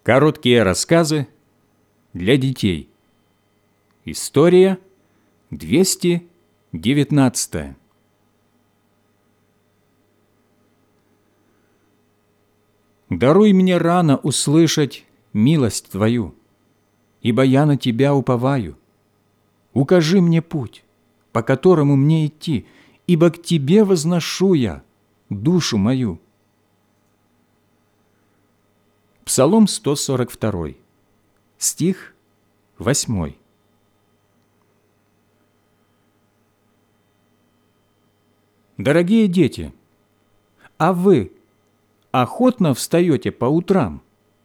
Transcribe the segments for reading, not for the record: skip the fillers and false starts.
Короткие рассказы для детей. История 219. Даруй мне рано услышать милость Твою, ибо я на Тебя уповаю. Укажи мне путь, по которому мне идти, ибо к Тебе возношу я душу мою. Псалом 142, стих 8. Дорогие дети, а вы охотно встаете по утрам?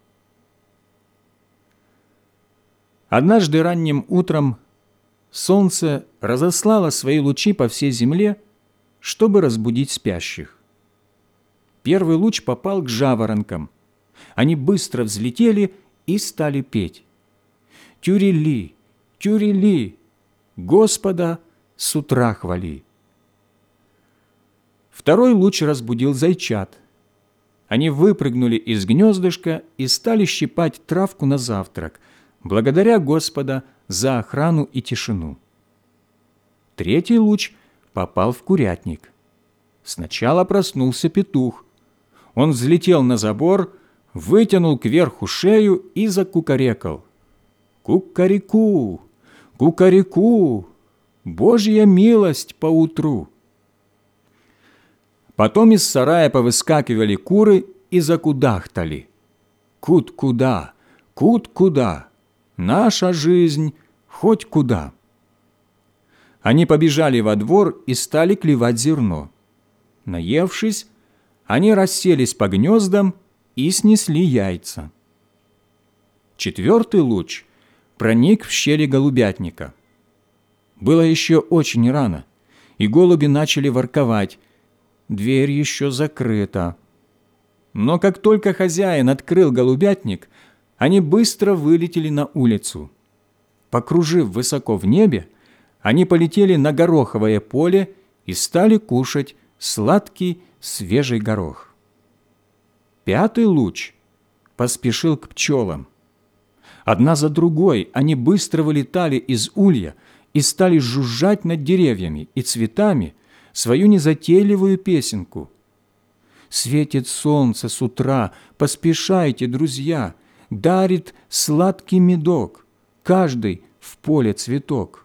Однажды ранним утром солнце разослало свои лучи по всей земле, чтобы разбудить спящих. Первый луч попал к жаворонкам. Они быстро взлетели и стали петь. «Тюрели, тюрели, Господа с утра хвали». Второй луч разбудил зайчат. Они выпрыгнули из гнездышка и стали щипать травку на завтрак, благодаря Господа за охрану и тишину. Третий луч попал в курятник. Сначала проснулся петух. Он взлетел на забор, вытянул кверху шею и закукарекал. «Кукареку, кукареку, Божья милость поутру». Потом из сарая повыскакивали куры и закудахтали. «Кут-куда, кут-куда, наша жизнь хоть куда». Они побежали во двор и стали клевать зерно. Наевшись, они расселись по гнездам и снесли яйца. Четвертый луч проник в щели голубятника. Было еще очень рано, и голуби начали ворковать. Дверь еще закрыта. Но как только хозяин открыл голубятник, они быстро вылетели на улицу. Покружив высоко в небе, они полетели на гороховое поле и стали кушать сладкий свежий горох. Пятый луч поспешил к пчелам. Одна за другой они быстро вылетали из улья и стали жужжать над деревьями и цветами свою незатейливую песенку. «Светит солнце с утра, поспешайте, друзья, дарит сладкий медок, каждый в поле цветок».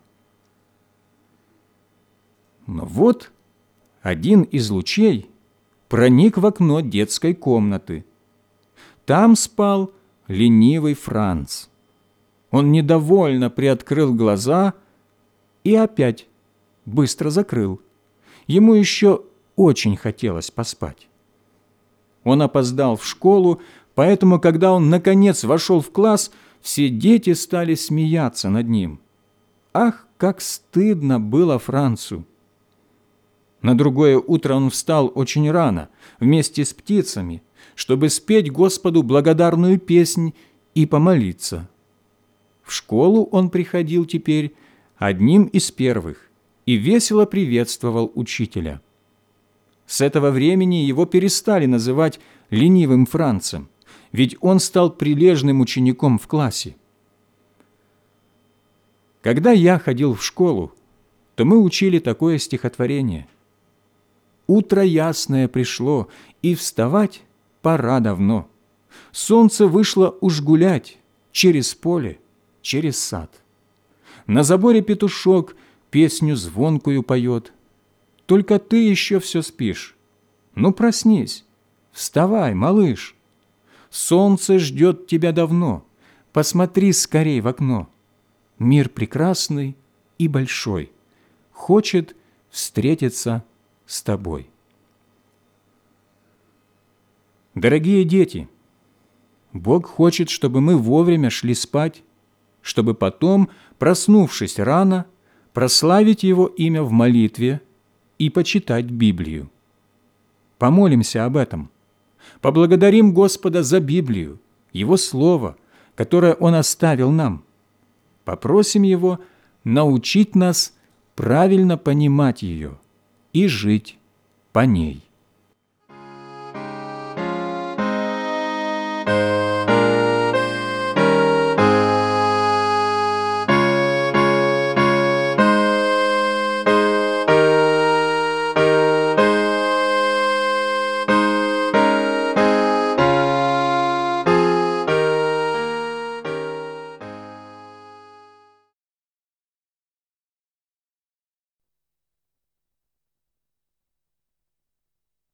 Но вот один из лучей проник в окно детской комнаты. Там спал ленивый Франц. Он недовольно приоткрыл глаза и опять быстро закрыл. Ему еще очень хотелось поспать. Он опоздал в школу, поэтому, когда он наконец вошел в класс, все дети стали смеяться над ним. Ах, как стыдно было Францу! На другое утро он встал очень рано, вместе с птицами, чтобы спеть Господу благодарную песнь и помолиться. В школу он приходил теперь одним из первых и весело приветствовал учителя. С этого времени его перестали называть ленивым Францем, ведь он стал прилежным учеником в классе. Когда я ходил в школу, то мы учили такое стихотворение: «Утро ясное пришло, и вставать пора давно. Солнце вышло уж гулять через поле, через сад. На заборе петушок песню звонкую поет. Только ты еще все спишь. Ну, проснись, вставай, малыш. Солнце ждет тебя давно, посмотри скорей в окно. Мир прекрасный и большой хочет встретиться с тобой». Дорогие дети, Бог хочет, чтобы мы вовремя шли спать, чтобы потом, проснувшись рано, прославить Его имя в молитве и почитать Библию. Помолимся об этом. Поблагодарим Господа за Библию, Его Слово, которое Он оставил нам. Попросим Его научить нас правильно понимать ее и жить по ней.